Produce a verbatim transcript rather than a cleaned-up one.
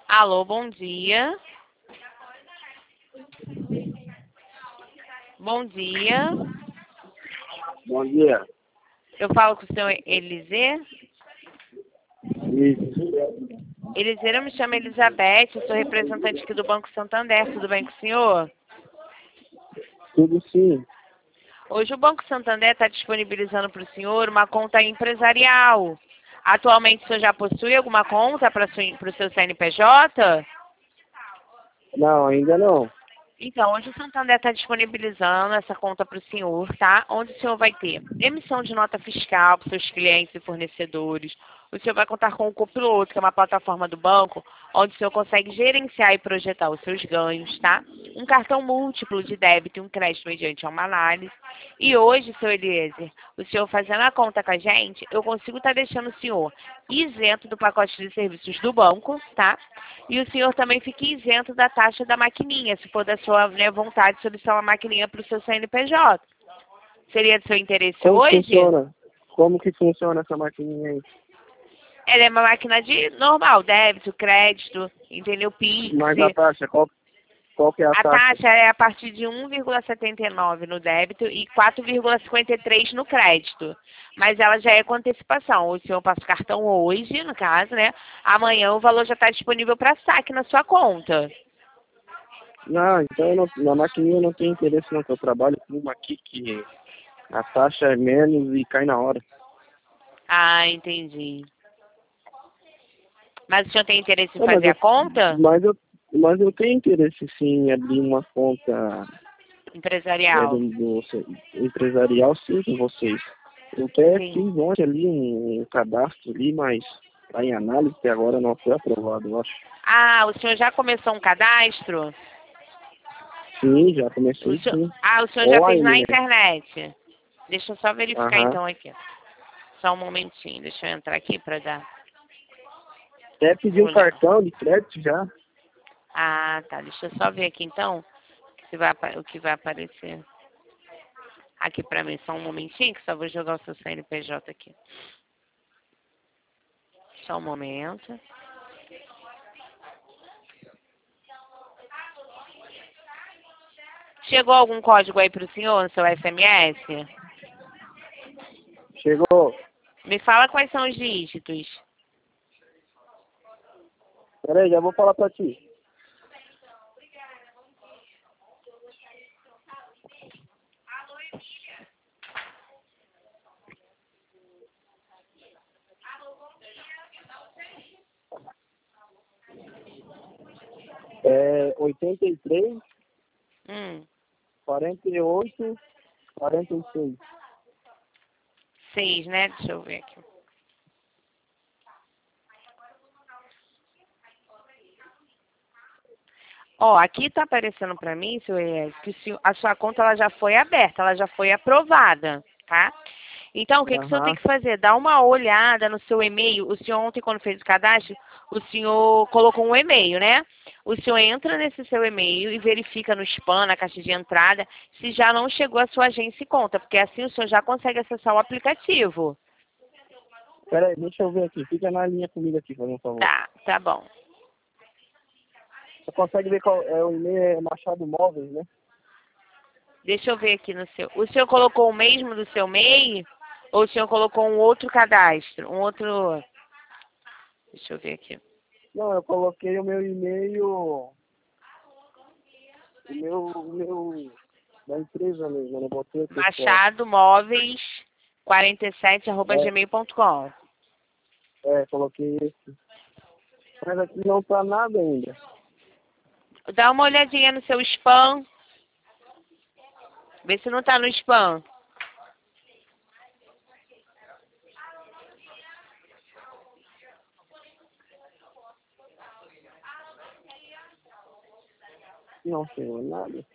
Alô, bom dia. Bom dia. Bom dia. Eu falo com o senhor Elisê. Isso. Elisê, eu me chamo Elizabeth, eu sou representante aqui do Banco Santander. Tudo bem com o senhor? Tudo sim. Hoje o Banco Santander está disponibilizando para o senhor uma conta empresarial. Atualmente o senhor já possui alguma conta para o seu C N P J? Não, ainda não. Então, hoje o Santander está disponibilizando essa conta para o senhor, tá? Onde o senhor vai ter emissão de nota fiscal para os seus clientes e fornecedores. O senhor vai contar com o Copiloto, que é uma plataforma do banco, onde o senhor consegue gerenciar e projetar os seus ganhos, tá? Um cartão múltiplo de débito e um crédito mediante uma análise. E hoje, seu Eliezer, o senhor fazendo a conta com a gente, eu consigo estar deixando o senhor isento do pacote de serviços do banco, tá? E o senhor também fica isento da taxa da maquininha, se for da sua, né, vontade solicitar uma maquininha para o seu C N P J. Seria do seu interesse Como hoje? funciona? Como que funciona essa maquininha aí? Ela é uma máquina de normal, débito, crédito, entendeu? Pix. Mas a taxa, qual, qual que é a, A taxa? taxa é a partir de um vírgula setenta e nove no débito e quatro vírgula cinquenta e três no crédito. Mas ela já é com antecipação. O senhor passa o cartão hoje, no caso, né? Amanhã o valor já está disponível para saque na sua conta. Não, então eu não, na maquininha eu não tenho interesse não, que eu trabalho com uma aqui que a taxa é menos e cai na hora. Ah, entendi. Mas o senhor tem interesse em É, mas, fazer eu, a conta? mas, eu, mas eu tenho interesse sim em abrir uma conta é, Empresarial. do, do empresarial sim com vocês. Eu até Sim. fiz ontem ali um, um cadastro ali, mas está em análise até agora não foi aprovado, eu acho. Ah, o senhor já começou um cadastro? Sim, já O comecei senhor... sim. Ah, o senhor já fez na Online, né? internet. Deixa eu só verificar Aham. então aqui. Só um momentinho, deixa eu entrar aqui para dar. Até pedi um Vou ler. cartão de crédito já. Ah, tá. Deixa eu só ver aqui então se vai, apa- o que vai aparecer. Aqui pra mim, só um momentinho, que só vou jogar o seu C N P J aqui. Só um momento. Chegou algum código aí pro senhor no seu S M S? Chegou. Me fala quais são os dígitos. Peraí, já vou falar pra ti. É oitenta e três, Hum, quarenta e oito, quarenta e seis. seis, né? Deixa eu ver aqui. Ó, aqui tá aparecendo pra mim, seu Elias, que o senhor- a sua conta ela já foi aberta, ela já foi aprovada, tá? Então, o que, que o senhor tem Aham. que fazer? Dar uma olhada no seu e-mail. O senhor ontem, quando fez o cadastro, o senhor colocou um e-mail, né? O senhor entra nesse seu e-mail e verifica no spam, na caixa de entrada, se já não chegou a sua agência e conta, porque assim o senhor já consegue acessar o aplicativo. Peraí, deixa eu ver aqui. Fica na linha comigo aqui, por favor. Tá, tá bom. Você consegue ver qual é o e-mail é Machado Móveis, né? Deixa eu ver aqui no seu. O senhor colocou o mesmo do seu e-mail? Ou o senhor colocou um outro cadastro? Um outro. Deixa eu ver aqui. Não, eu coloquei o meu e-mail, o meu, o meu da empresa mesmo, eu não botei o pessoal. Machado Móveis quarenta e sete arroba É, gmail ponto com. é, coloquei esse. Mas aqui não tá nada ainda. Dá uma olhadinha no seu spam. Vê se não tá no spam. Não chegou nada.